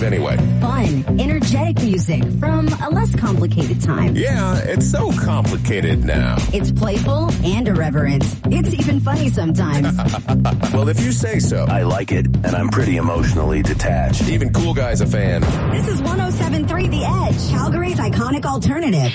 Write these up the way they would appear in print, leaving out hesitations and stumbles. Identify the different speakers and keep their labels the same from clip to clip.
Speaker 1: live anyway.
Speaker 2: Fun, energetic music from a less complicated time.
Speaker 1: Yeah, it's so complicated now.
Speaker 2: It's playful and irreverent. It's even funny sometimes.
Speaker 1: Well, if you say so.
Speaker 3: I like it, and I'm pretty emotionally detached.
Speaker 1: Even Cool Guy's a fan.
Speaker 2: This is 107.3 The Edge, Calgary's iconic alternative.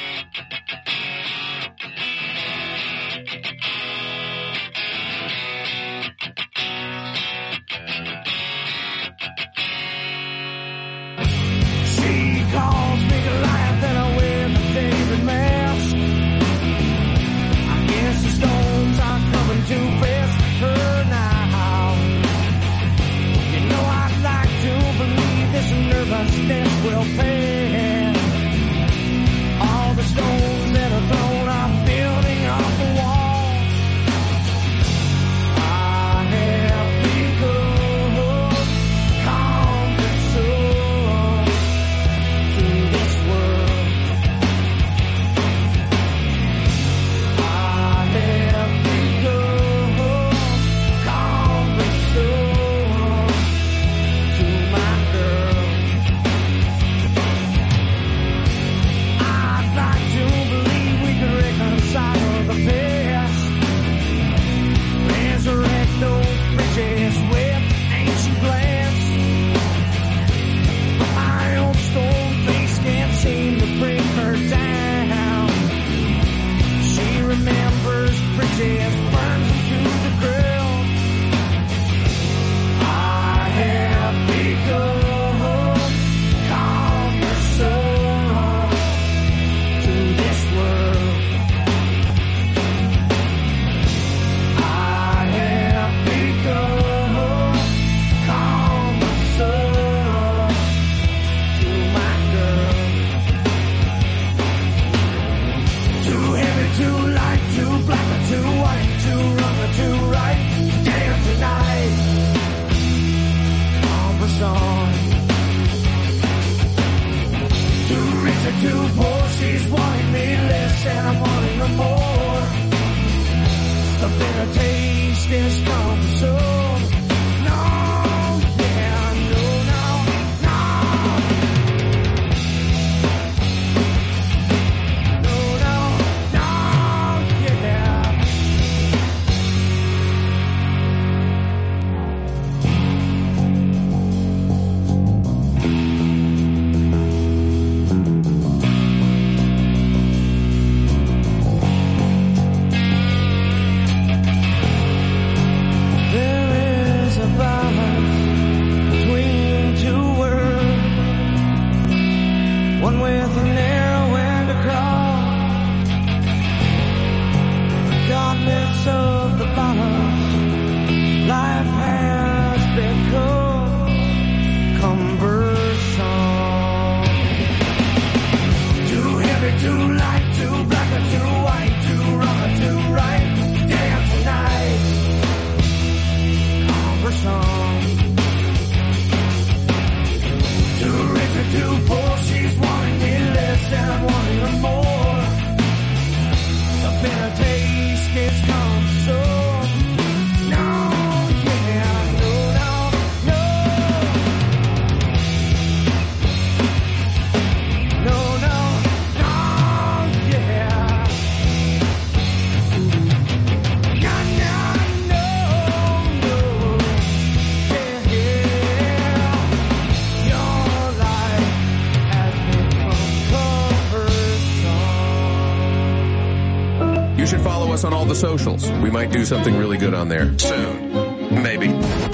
Speaker 1: On all the socials. We might do something really good on there soon. Maybe.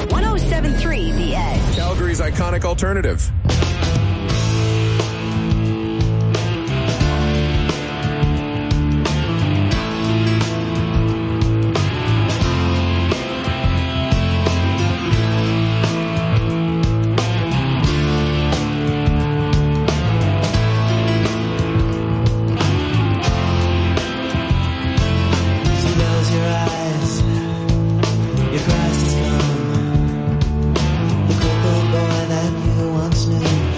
Speaker 2: 107.3 The Edge.
Speaker 1: Calgary's iconic alternative.
Speaker 4: Your Christ has come, the crippled boy that you once knew.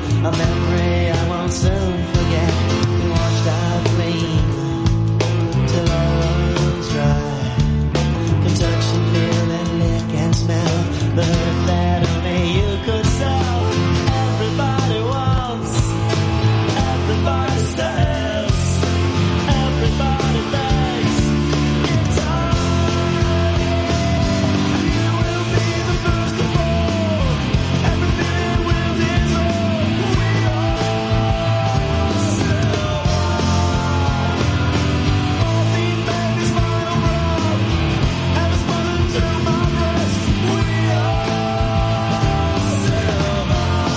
Speaker 4: a memory I won't soon forget. We watched our dream till all was dry. Can touch and feel and lick and smell the hurt that only you could solve. Everybody wants, everybody stays, everybody begs. It's time. You will be the first of all. Everything will dissolve. We all still morphine baby's final run. And it's running to my breast. We all still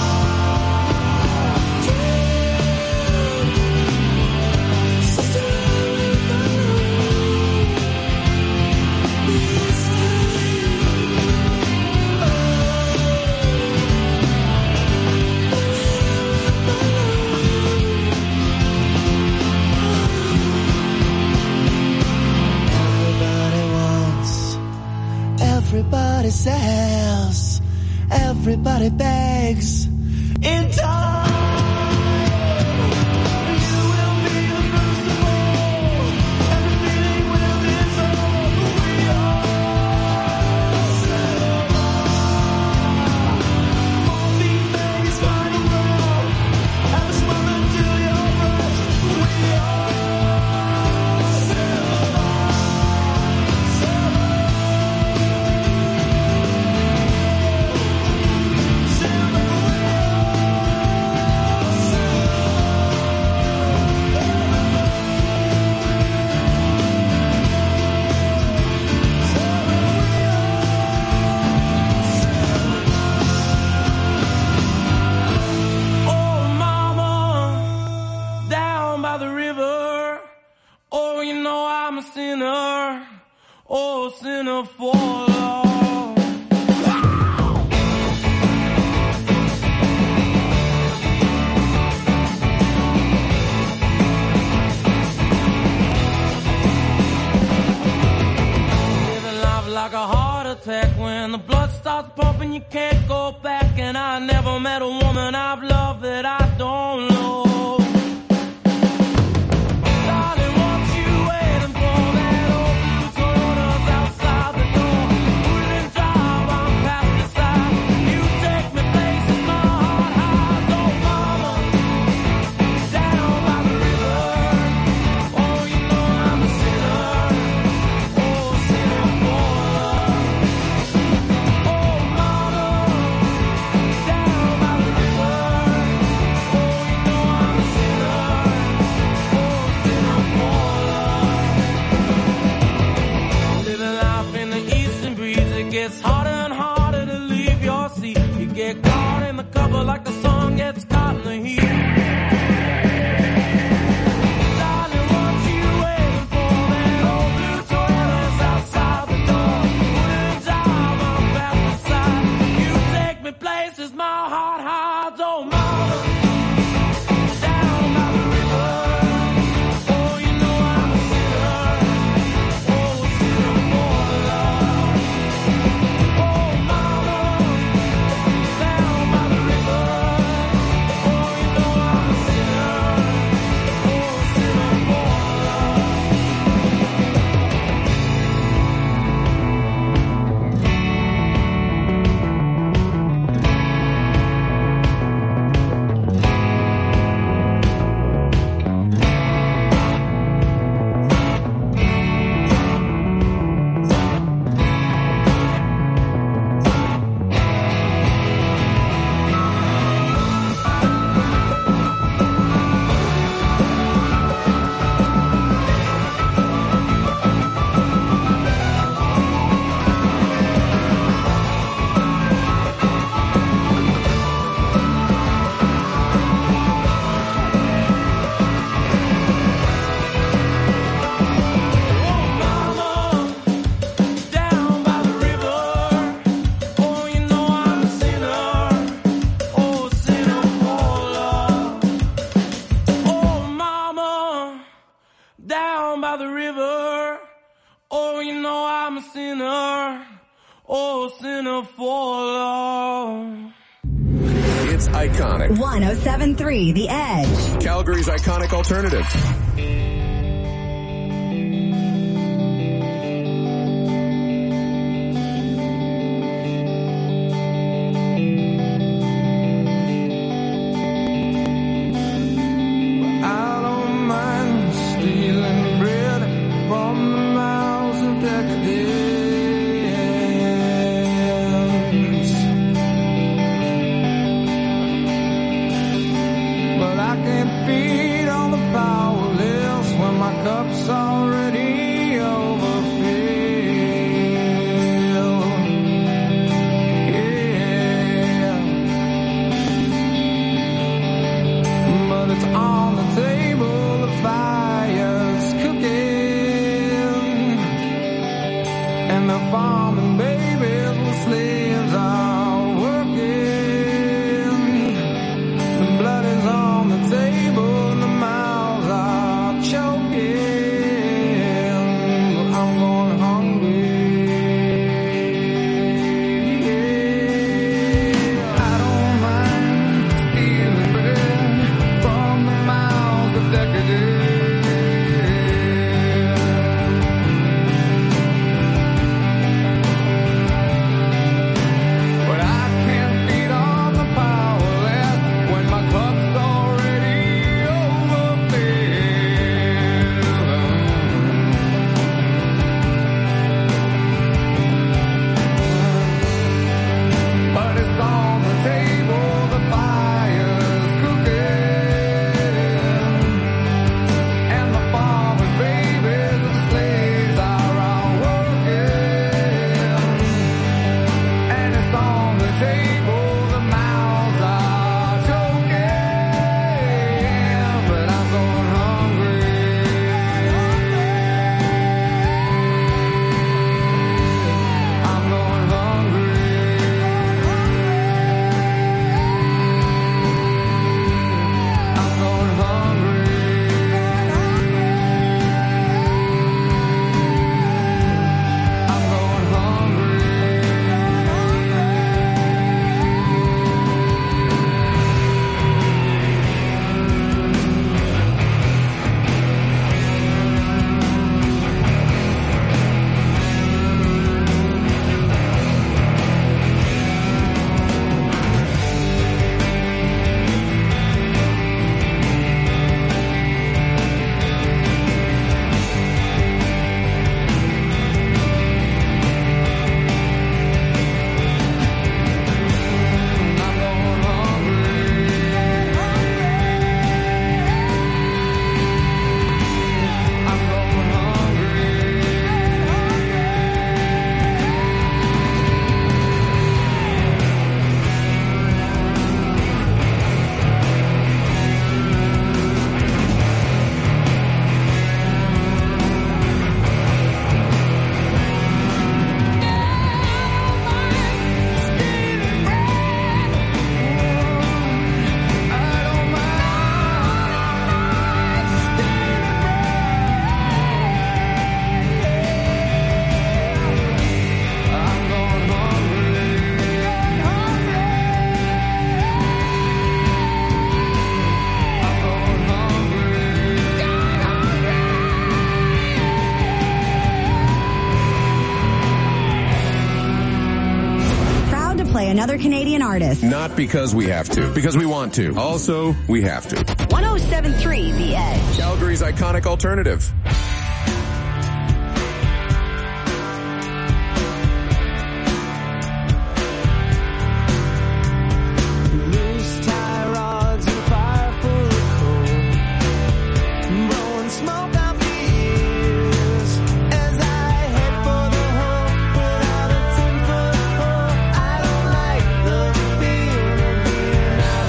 Speaker 4: everybody wants, everybody sells, everybody begs. In time, you will be the first of all. Everything will dissolve. We all settle. Morphine baby's final run. And it's running to your breast. We all settle. Oh, mama, down by the river. Oh, you know I'm a sinner. Oh, sinner for love. Living life like a heart attack. When the blood starts pumping, you can't go back. And I never met a woman I've loved that I don't know. Darling, what you waiting for? That old blue Toyota's outside the door. Wouldn't drive on past the side. You take me places my heart hides. Oh, mama, down by the river. Oh, you know I'm a sinner. Oh, sinner for love. Oh, mama, down by the river. Oh, you know I'm a sinner. Oh, sinner for love. Living life in the eastern breeze, it gets harder and harder to leave your seat. You get caught in the cover like the sun gets caught in the heat. Darling, what you waiting for? That old blue Toyota's outside the door. Wouldn't drive on past the side. You take me places my heart hides. Oh, mama, down by the river. Oh, you know I'm a sinner. Oh, sinner for love. Oh, mama, down by the river. Oh, you know I'm a sinner. Oh, sinner for love.
Speaker 1: iconic.
Speaker 2: 107.3 The Edge.
Speaker 1: Calgary's iconic alternative.
Speaker 2: Another Canadian artist.
Speaker 1: Not because we have to, because we want to. Also, we have to.
Speaker 2: 107.3 The Edge.
Speaker 1: Calgary's iconic alternative.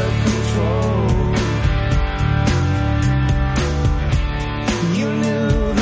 Speaker 4: You knew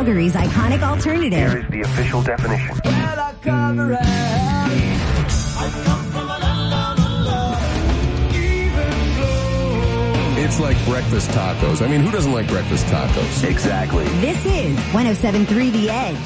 Speaker 2: Calgary's iconic alternative.
Speaker 3: Here is the official definition.
Speaker 1: It's like breakfast tacos. I mean, who doesn't like breakfast tacos?
Speaker 3: Exactly.
Speaker 2: This is 107.3 The Edge.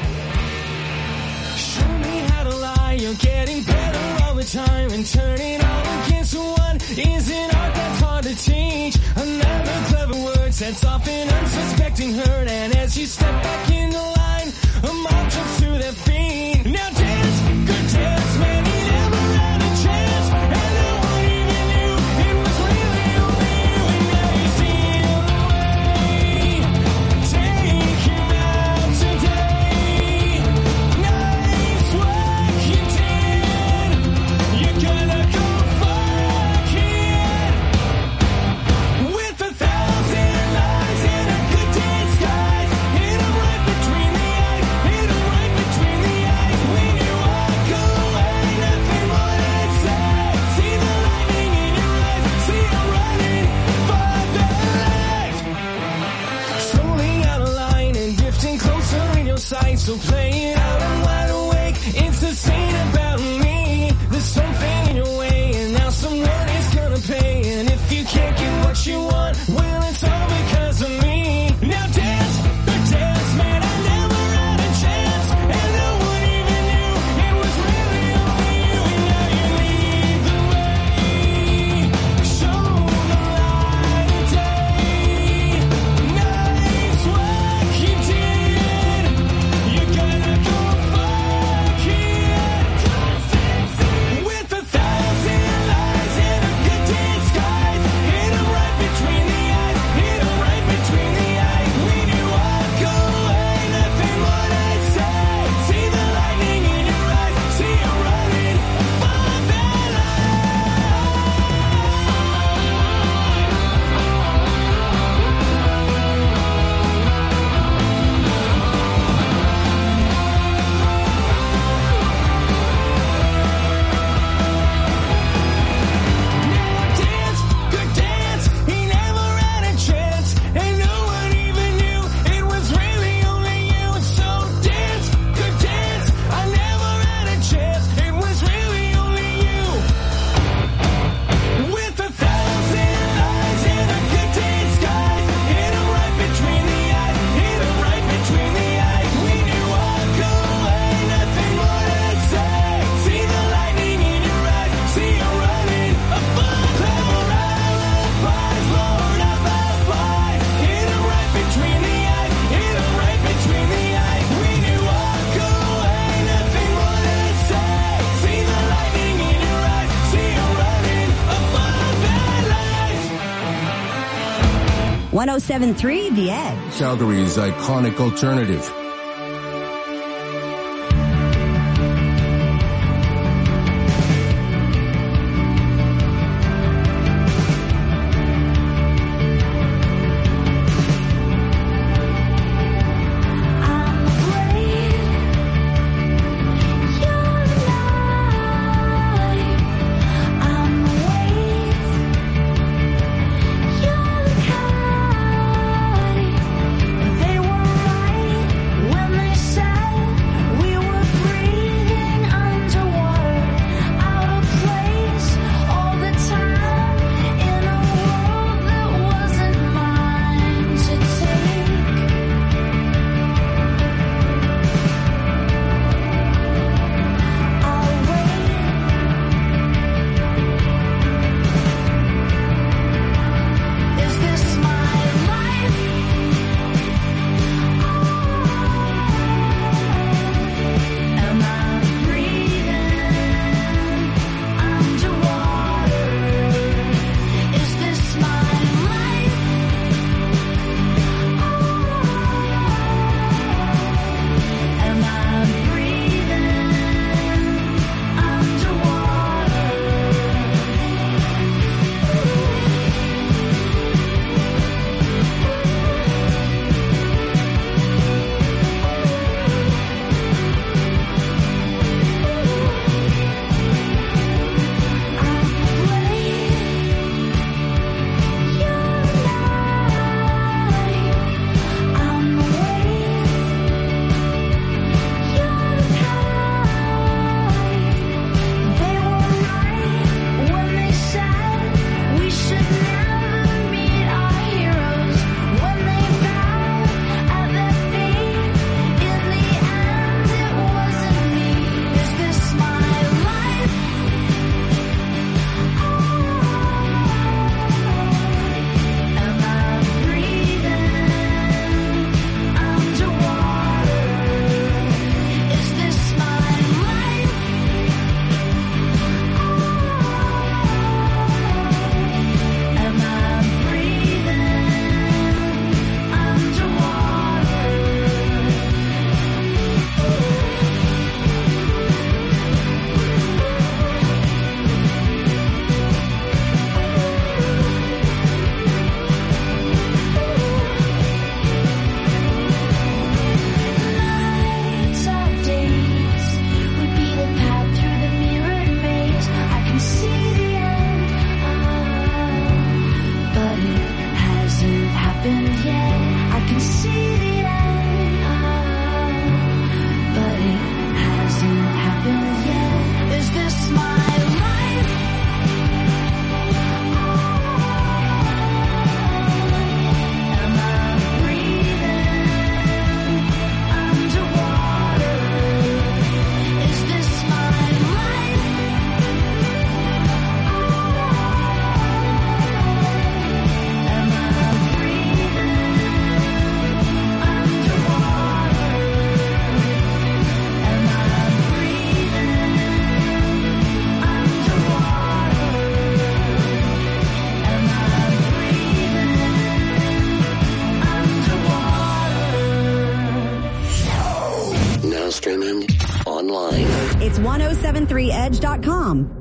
Speaker 4: Show me how to lie, you're getting better all the time, and turning all against one isn't art that's hard to teach. Another clever word sets off an unsuspecting hurt, and as you step back in the line, a mob jumps to their feet. Now dance, good dance, man, you never had a chance, and no one even knew it was really only you, and now you steal away. Take him out today. Nice work you did. You're gonna go fuck it. With 1,000 lies and a good disguise. Hit 'em right between the eyes. Hit 'em right between the eyes. When you walk away, nothing more to say. See the lightning in your eyes. See 'em running for their lives. Slowly out of line and drifting closer in your sight. So play it out, I'm wide awake. It's the scene about me. There's something in your way, and now someone is gonna pay. And if you can't get what you want, well, it's all because of me. Now dance, good dance, man, I never had a chance, and no one even knew it was really only you, and now you lead the way. Show the light of day. Nice work you did. You're gonna go fuck it. With 1,000 lies and a good disguise. Hit 'em right between the eyes. Hit 'em right between the eyes. When you walk away, nothing more to say. See the lightning in your eyes. See 'em running for their dance, good dance, he never had a chance, and no one even knew it was really only you. So dance, good dance, I never had a chance, it was really only you. With 1,000 lies and a good disguise, hit 'em right between the eyes, hit 'em right between the eyes. When you walk away, nothing more to say. See the lightning in your eyes, see you running above clever alibis, Lord of alibis. Hit 'em right between the eyes, hit 'em right between the eyes. When you walk away, nothing more to say. See the lightning in your eyes, see you running above their lives.
Speaker 2: 107.3 The Edge.
Speaker 1: Calgary's iconic alternative.
Speaker 5: I'm afraid you're alive. I'm awake. You're the kind. They were right
Speaker 6: streaming online.
Speaker 2: It's 1073edge.com.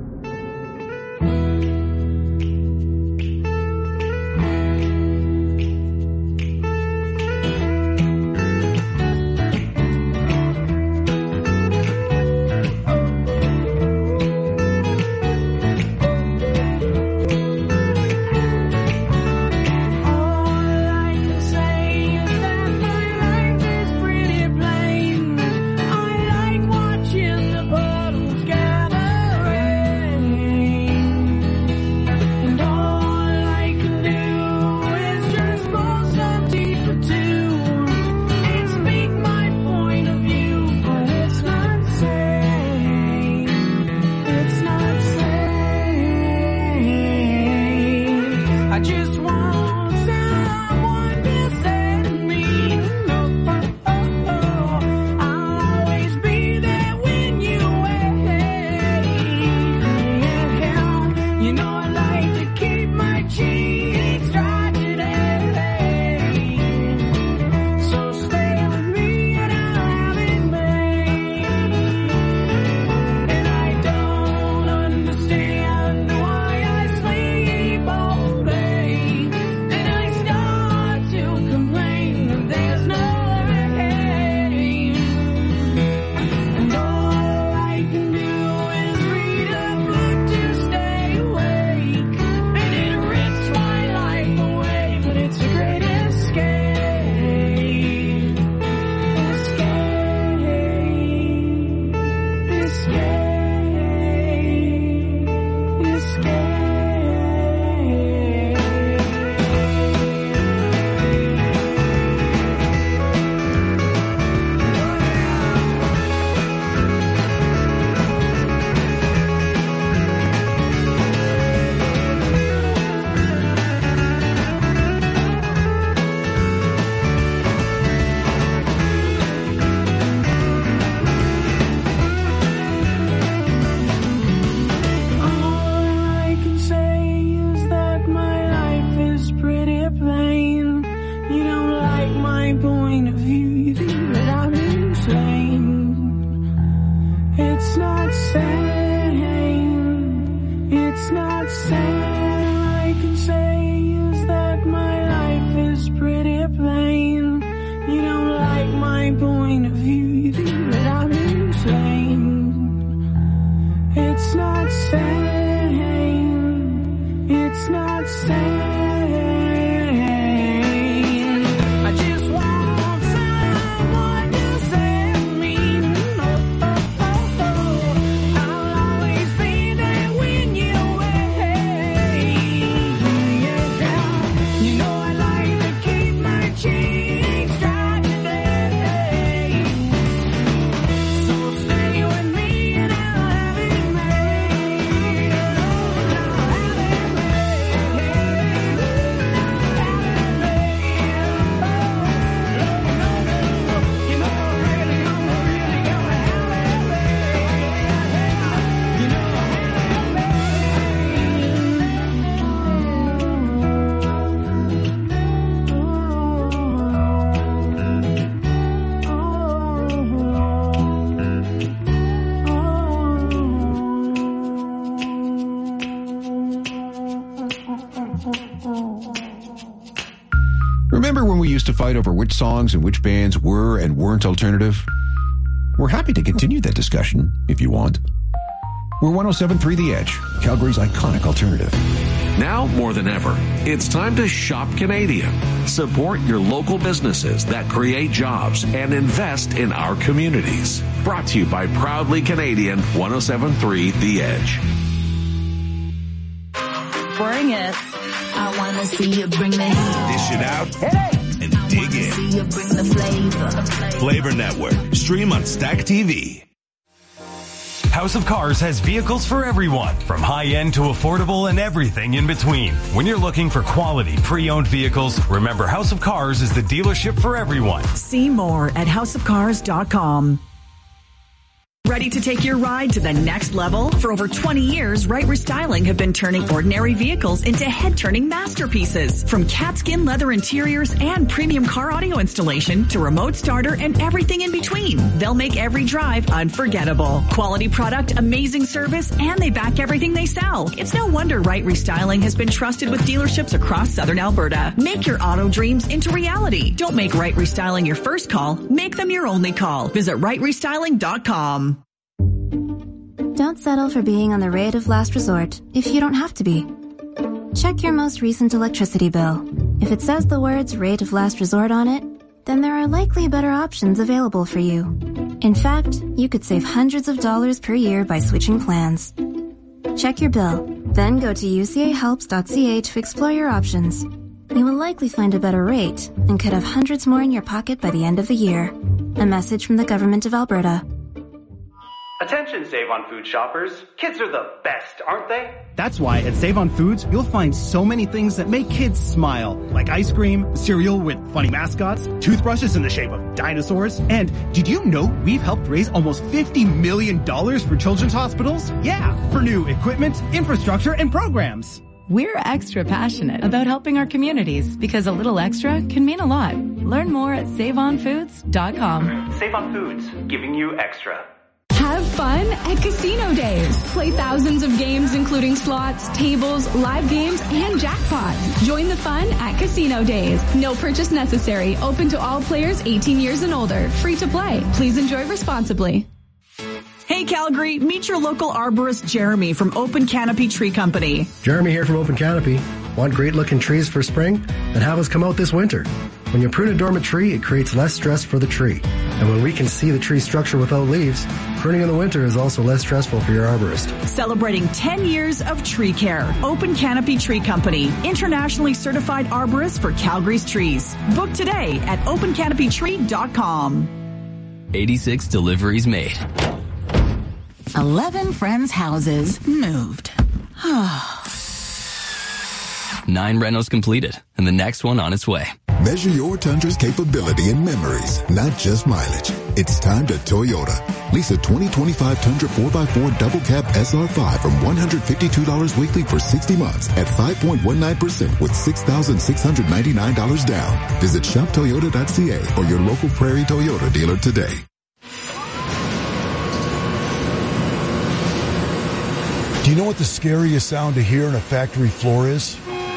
Speaker 7: Remember when we used to fight over which songs and which bands were and weren't alternative? We're happy to continue that discussion if you want. We're 107.3 The Edge, Calgary's iconic alternative.
Speaker 1: Now more than ever, it's time to shop Canadian. Support your local businesses that create jobs and invest in our communities. Brought to you by Proudly Canadian 107.3 The Edge.
Speaker 5: Bring it. I wanna see you bring the heat.
Speaker 8: Dish it out and dig in.
Speaker 5: See you bring the flavor.
Speaker 8: Flavor Network. Stream on Stack TV.
Speaker 9: House of Cars has vehicles for everyone, from high-end to affordable and everything in between. When you're looking for quality pre-owned vehicles, remember House of Cars is the dealership for everyone.
Speaker 10: See more at houseofcars.com. Ready to take your ride to the next level? For over 20 years, Right Restyling have been turning ordinary vehicles into head-turning masterpieces. From catskin leather interiors and premium car audio installation to remote starter and everything in between. They'll make every drive unforgettable. Quality product, amazing service, and they back everything they sell. It's no wonder Right Restyling has been trusted with dealerships across Southern Alberta. Make your auto dreams into reality. Don't make Right Restyling your first call. Make them your only call. Visit rightrestyling.com.
Speaker 11: Don't settle for being on the rate of last resort if you don't have to be. Check your most recent electricity bill. If it says the words rate of last resort on it, then there are likely better options available for you. In fact, you could save hundreds of dollars per year by switching plans. Check your bill, then go to ucahelps.ca to explore your options. You will likely find a better rate and could have hundreds more in your pocket by the end of the year. A message from the Government of Alberta.
Speaker 12: Attention Save on Food shoppers. Kids are the best, aren't they?
Speaker 13: That's why at Save on Foods, you'll find so many things that make kids smile. Like ice cream, cereal with funny mascots, toothbrushes in the shape of dinosaurs. And did you know we've helped raise almost $50 million for children's hospitals? Yeah, for new equipment, infrastructure, and programs.
Speaker 14: We're extra passionate about helping our communities because a little extra can mean a lot. Learn more at saveonfoods.com.
Speaker 12: Save on Foods, giving you extra.
Speaker 15: Have fun at Casino Days. Play thousands of games including slots, tables, live games, and jackpots. Join the fun at Casino Days. No purchase necessary. Open to all players 18 years and older. Free to play. Please enjoy responsibly.
Speaker 10: Hey Calgary, meet your local arborist Jeremy from Open Canopy Tree Company.
Speaker 16: Jeremy here from Open Canopy. Want great looking trees for spring? Then have us come out this winter. When you prune a dormant tree, it creates less stress for the tree. And when we can see the tree structure without leaves, pruning in the winter is also less stressful for your arborist.
Speaker 10: Celebrating 10 years of tree care. Open Canopy Tree Company, internationally certified arborist for Calgary's trees. Book today at opencanopytree.com.
Speaker 17: 86 deliveries made.
Speaker 5: 11 friends' houses moved.
Speaker 17: 9 renos completed, and the next one on its way.
Speaker 18: Measure your Tundra's capability in memories, not just mileage. It's time to Toyota. Lease a 2025 Tundra 4x4 double cab SR5 from $152 weekly for 60 months at 5.19% with $6,699 down. Visit shoptoyota.ca or your local Prairie Toyota dealer today.
Speaker 19: Do you know what the scariest sound to hear on a factory floor is?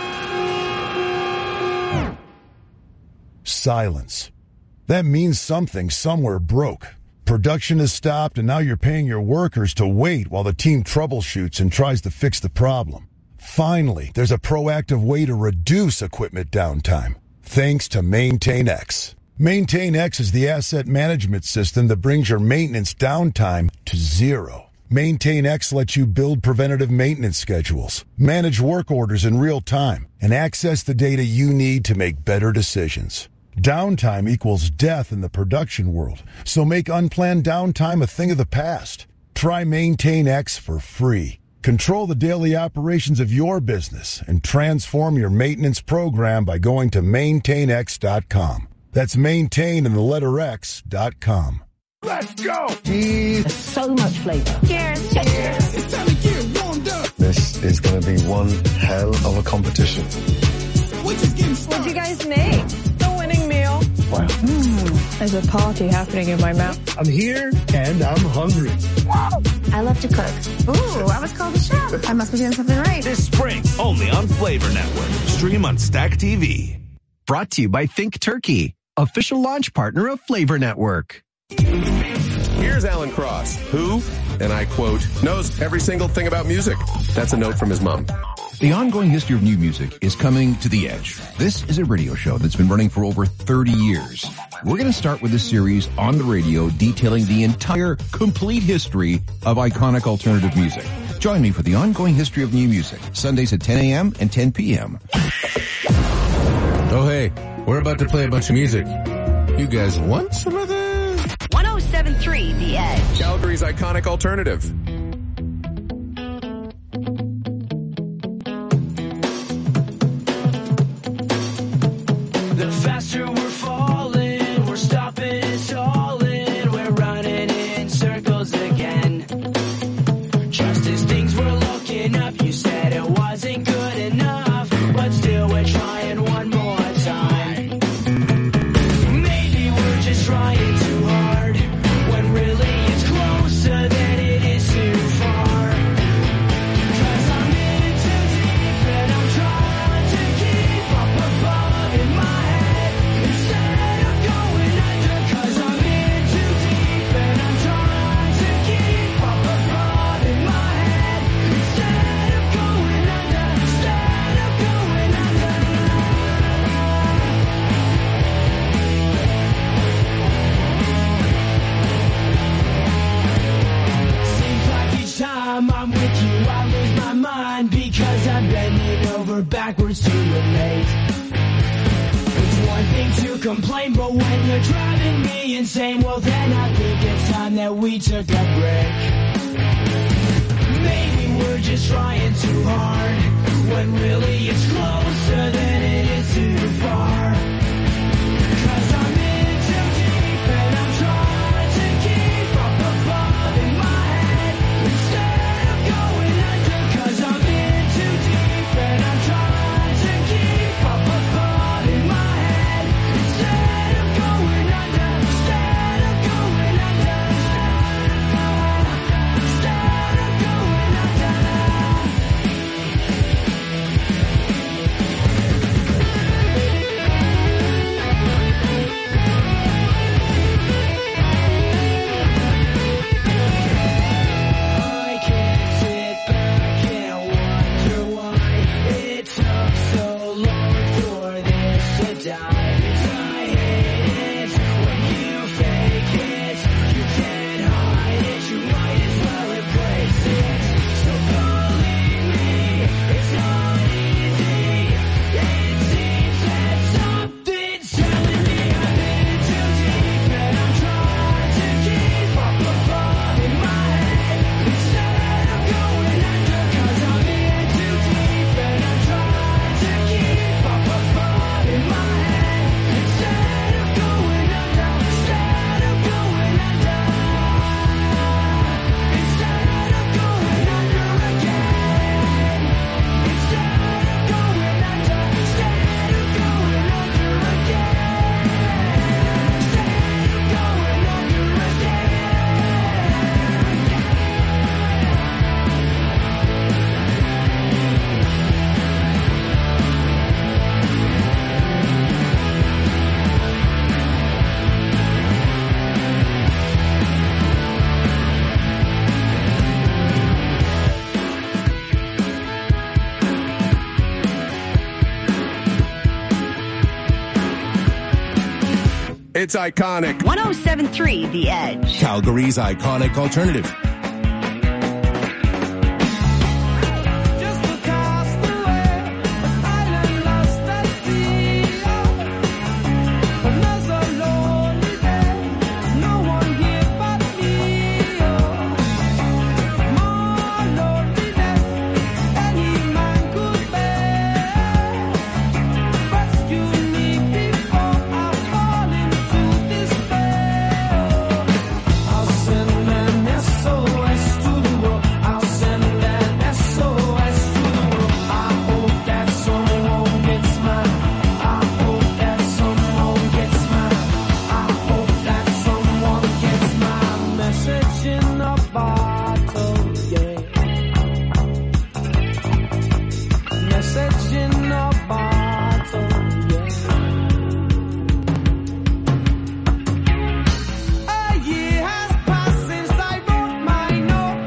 Speaker 19: Silence. That means something somewhere broke. Production has stopped and now you're paying your workers to wait while the team troubleshoots and tries to fix the problem. Finally, there's a proactive way to reduce equipment downtime, thanks to MaintainX. MaintainX is the asset management system that brings your maintenance downtime to zero. MaintainX lets you build preventative maintenance schedules, manage work orders in real time, and access the data you need to make better decisions. Downtime equals death in the production world, so make unplanned downtime a thing of the past. Try MaintainX for free. Control the daily operations of your business and transform your maintenance program by going to maintainx.com. That's maintain and the letter X.com.
Speaker 20: Let's go!
Speaker 21: Jeez. So much flavor.
Speaker 20: Cheers. Cheers. It's time to get warmed up.
Speaker 22: This is going to be one hell of a competition.
Speaker 23: What'd you guys make? The winning meal.
Speaker 22: Wow.
Speaker 23: There's a party happening in my mouth.
Speaker 22: I'm here and I'm hungry.
Speaker 23: Whoa.
Speaker 11: I love to cook.
Speaker 23: Ooh, I was called a chef. I must be doing something right.
Speaker 8: This spring, only on Flavor Network. Stream on Stack TV.
Speaker 24: Brought to you by Think Turkey, official launch partner of Flavor Network.
Speaker 25: Here's Alan Cross, who, and I quote, knows every single thing about music. That's a note from his mom.
Speaker 7: The ongoing history of new music is coming to the edge. This is a radio show that's been running for over 30 years. We're going to start with a series on the radio detailing the entire complete history of iconic alternative music. Join me for the ongoing history of new music, Sundays at 10 a.m. and 10 p.m.
Speaker 26: Oh, hey, we're about to play a bunch of music. You guys want some of this?
Speaker 27: 107.3 The Edge.
Speaker 25: Calgary's iconic alternative.
Speaker 4: The faster we're falling, we're stopping and stalling, we're running in circles again. complain, but when you're driving me insane, well then I think it's time that we took a break. Maybe we're just trying too hard, when really it's closer than it is too far. 'Cause I'm in too deep and I'm trying to keep up above in my head instead of going under. 'Cause I'm in too deep and I'm trying to keep up above in my head instead of going under. Instead of going under. Instead of going under. I can't sit back and wonder why it took so long for this to die. 'Cause I hate it when you fake it. You can't hide it, you might as well embrace it. So believe me, it's not easy. It seems that something's telling me I'm in too deep and I'm trying to keep up above in my head instead of going under. 'Cause I'm in too deep and I'm trying to keep up above in my head instead of going under. Instead of going under. Instead of going under again. Instead of going under. Instead of going under again. Instead of going under
Speaker 25: It's iconic.
Speaker 27: 107.3 The Edge.
Speaker 8: Calgary's iconic alternative.
Speaker 4: I'll send an SOS to the world. I'll send an SOS to the world. I hope that someone gets mine. I hope that someone gets mine. I hope that someone gets my message in a bottle, yeah. Message in a bottle, yeah. A year has passed since I wrote my note.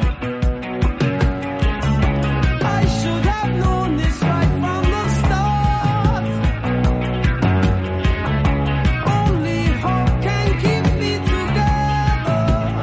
Speaker 4: I should have known this right from the start. Only hope can keep me together.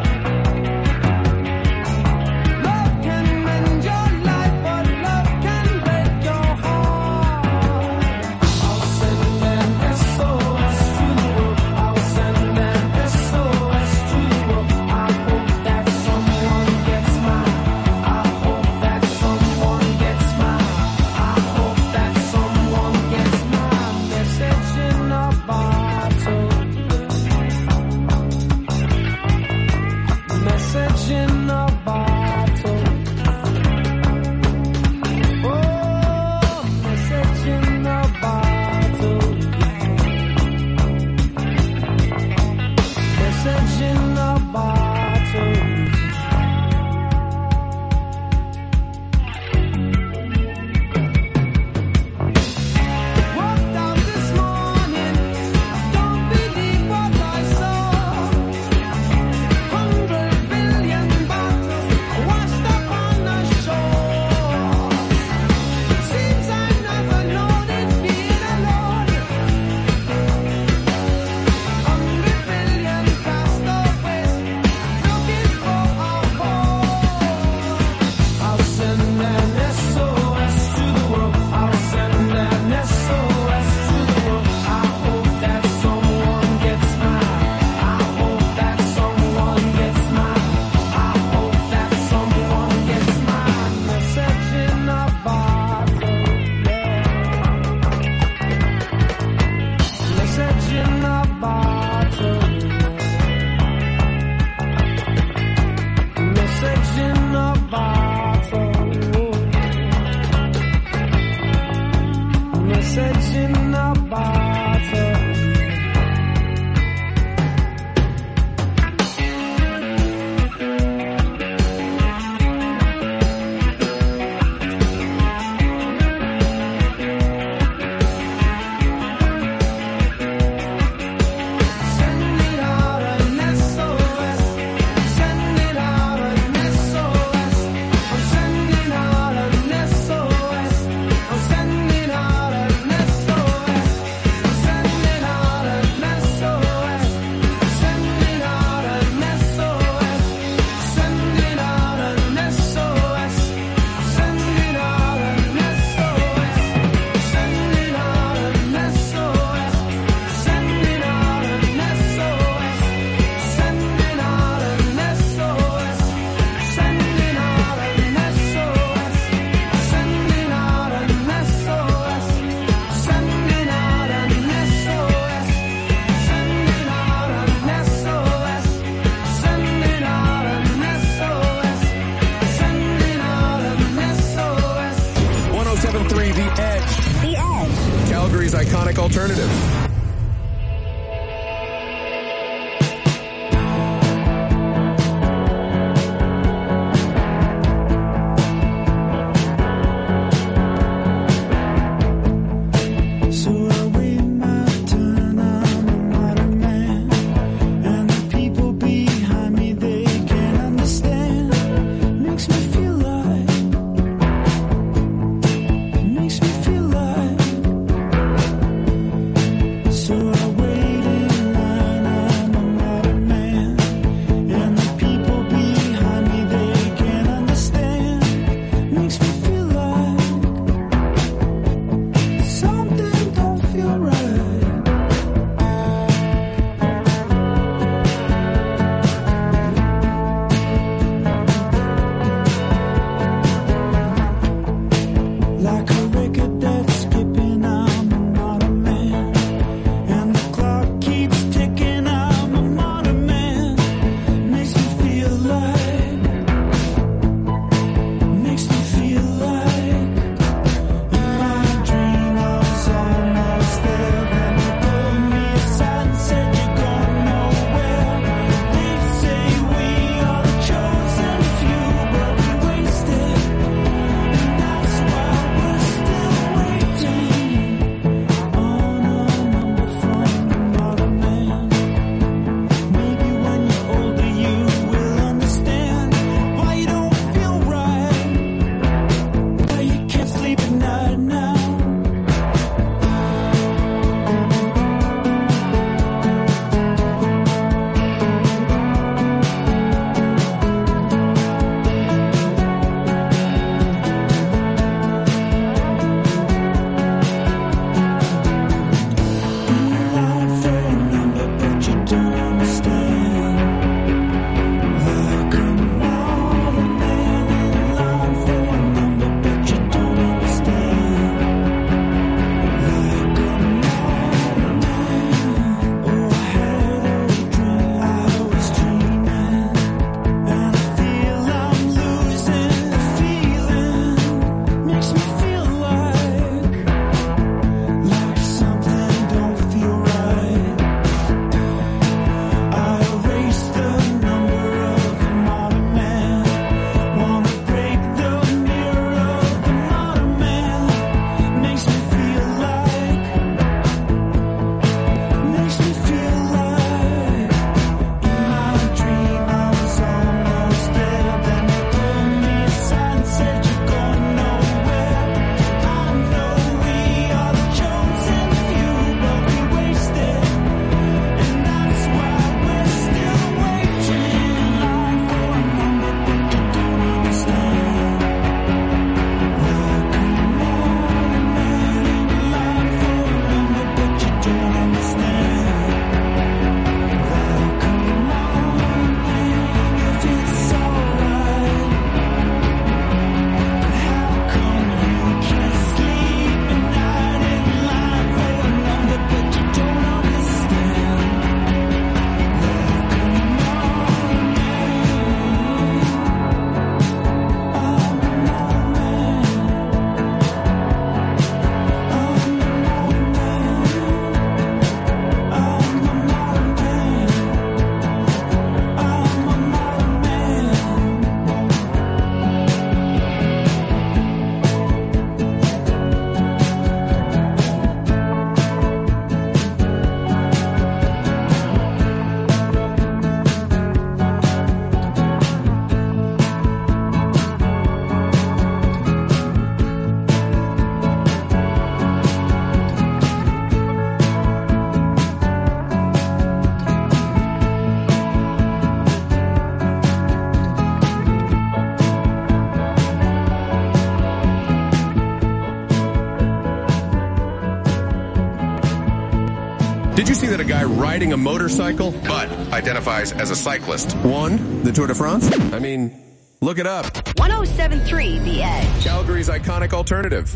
Speaker 4: Love can mend your life, but love can break your heart. I'll send an SOS to the world. I'll send an SOS to the world. I hope that someone gets mine. I hope that someone gets mine. I hope that someone gets my message in a bottle. Message in a bottle. Oh, message in a bottle. Message in a bottle. Walked out this morning, don't believe what I saw. 100 billion bottles washed up on the shore. Seems I never known it being alone. 100 billion castaways
Speaker 25: alternative. Did you see that a guy riding a motorcycle, but identifies as a cyclist, won the Tour de France? I mean, look it up.
Speaker 27: 107.3 The Edge.
Speaker 25: Calgary's iconic alternative.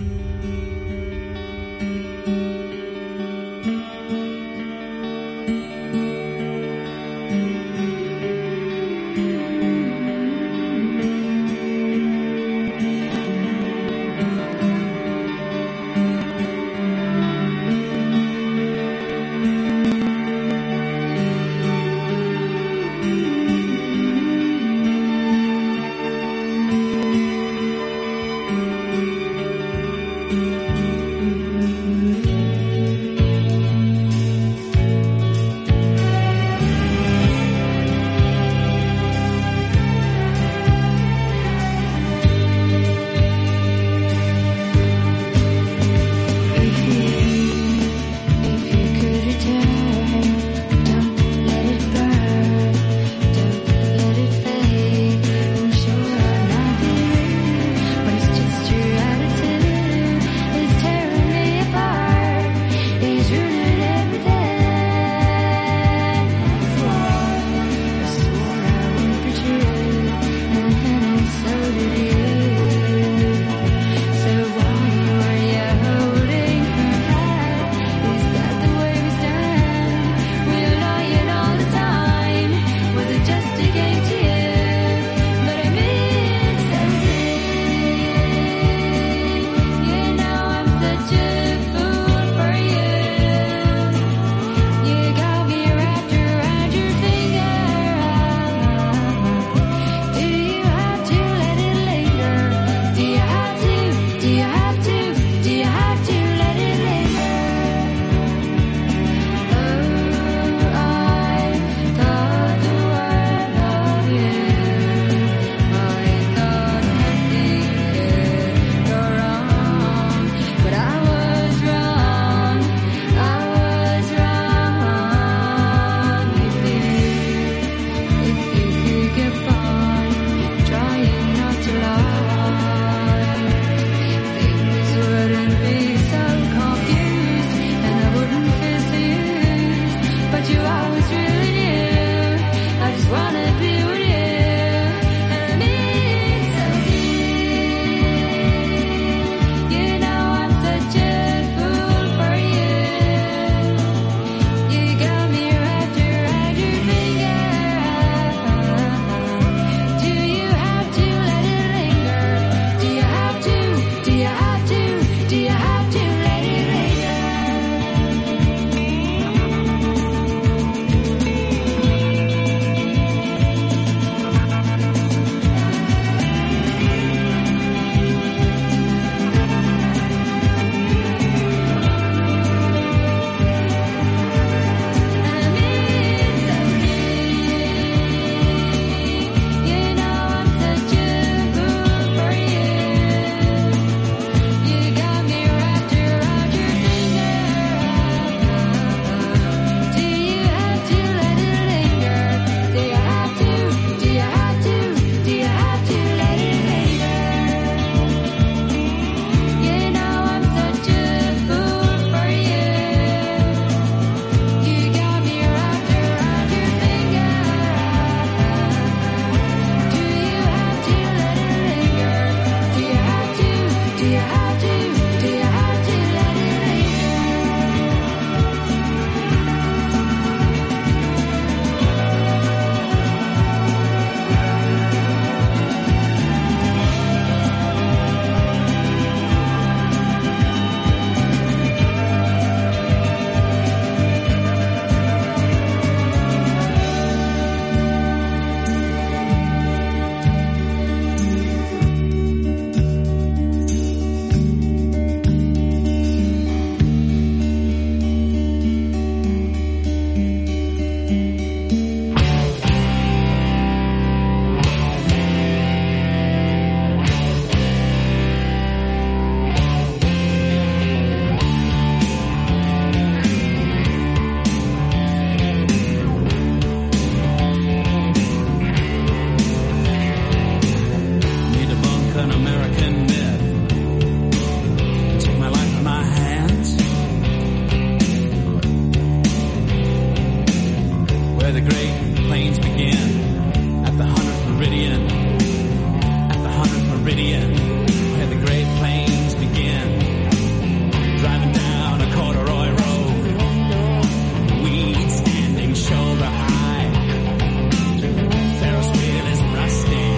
Speaker 1: plains begin. At the 100th meridian. At the 100th meridian. Where the Great Plains begin. Driving down a corduroy road. Weeds standing shoulder high. Ferris wheel is rusty.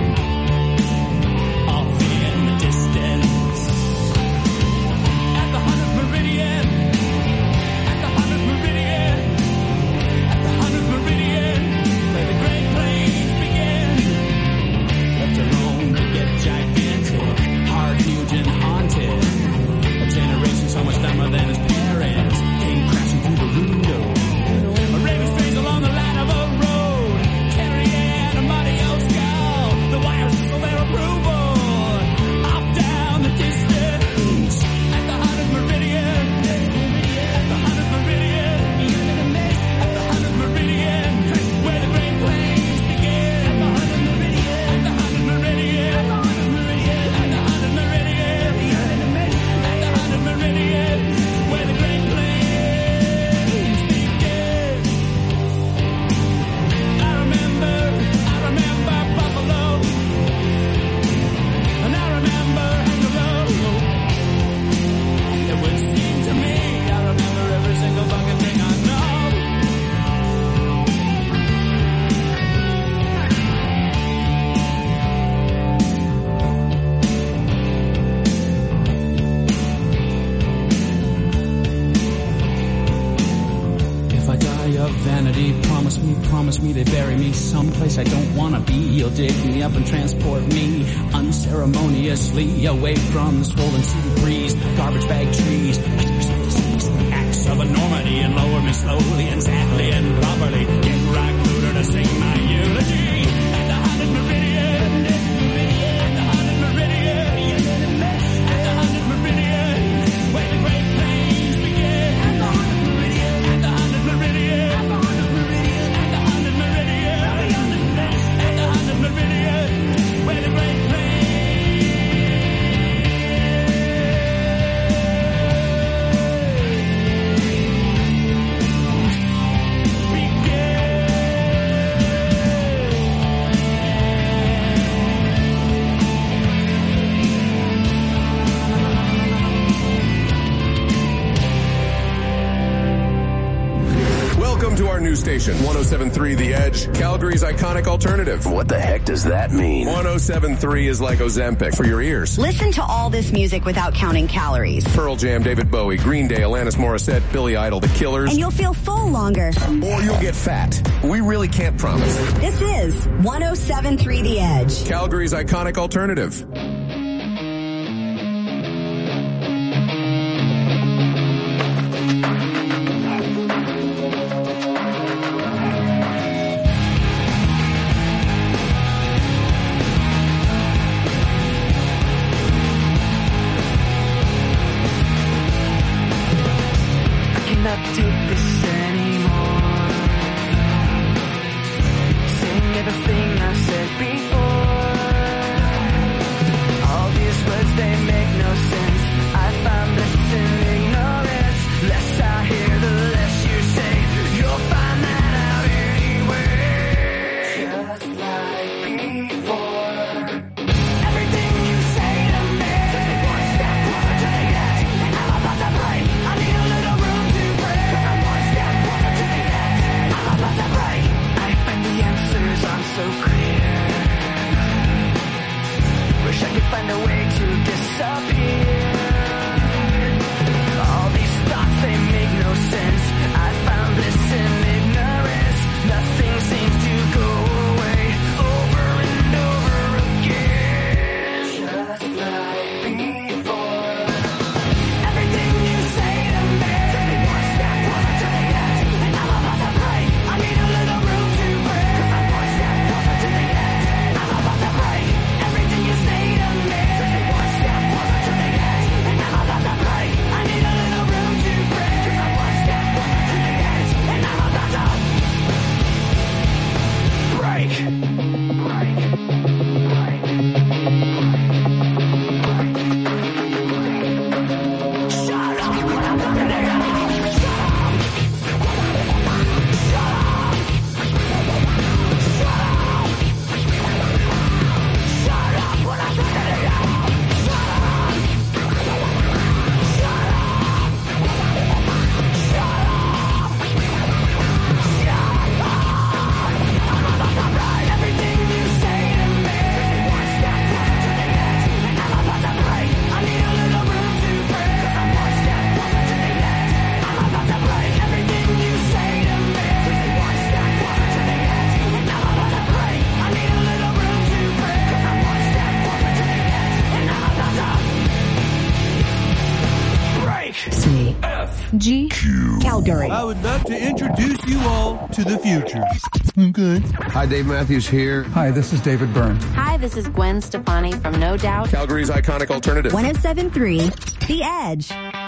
Speaker 1: Off in the distance. At the 100th meridian. At the 100th meridian. At the 100th meridian. Where the Great Plains begin. Left alone to get gigantic. Hard, huge, and haunted. A generation so much dumber than his parents. Came crashing through the window. A raven strays along the line of a road. Carrying a muddy old skull. The wires whistle their approval. Off down the distance. At the 100th meridian. At the 100th meridian. At the 100th meridian. Where the Great Plains begin. At the 100th meridian. At the 100th meridian. At the 100th meridian. At the 100th meridian. At the 100th meridian. Where the Great Plains begin. I remember Buffalo. And I remember Angelo. It would seem to me I remember every single fucking thing I know. If I die of vanity, promise me they bury me someplace I don't wanna be. You'll dig me up and transport me unceremoniously away from the swollen sea breeze, garbage bag trees, the axe of enormity, and lower me slowly and sadly and properly. Get rock looter to sing my eulogy. At the 100th meridian. At the 100th meridian. At the 100th meridian. Where the Great Plains begin. At the 100th meridian. At the 100th meridian. At the 100th meridian. At the 100th meridian. At the 100th meridian. Where the Great Plains.
Speaker 25: Welcome to our new station, 107.3 The Edge, Calgary's iconic alternative.
Speaker 2: What the heck does that mean?
Speaker 25: 107.3 is like Ozempic for your ears.
Speaker 27: Listen to all this music without counting calories.
Speaker 25: Pearl Jam, David Bowie, Green Day, Alanis Morissette, Billy Idol, The Killers.
Speaker 27: And you'll feel full longer.
Speaker 25: Or you'll get fat. We really can't promise.
Speaker 27: This is 107.3 The Edge.
Speaker 25: Calgary's iconic alternative.
Speaker 4: Everything I said before.
Speaker 27: Sudbury.
Speaker 2: I would love to introduce you all to the future. Okay.
Speaker 3: Hi, Dave Matthews here.
Speaker 6: Hi, this is David Byrne.
Speaker 9: Hi, this is Gwen Stefani from No Doubt.
Speaker 25: Calgary's iconic alternative.
Speaker 27: 107.3 The Edge.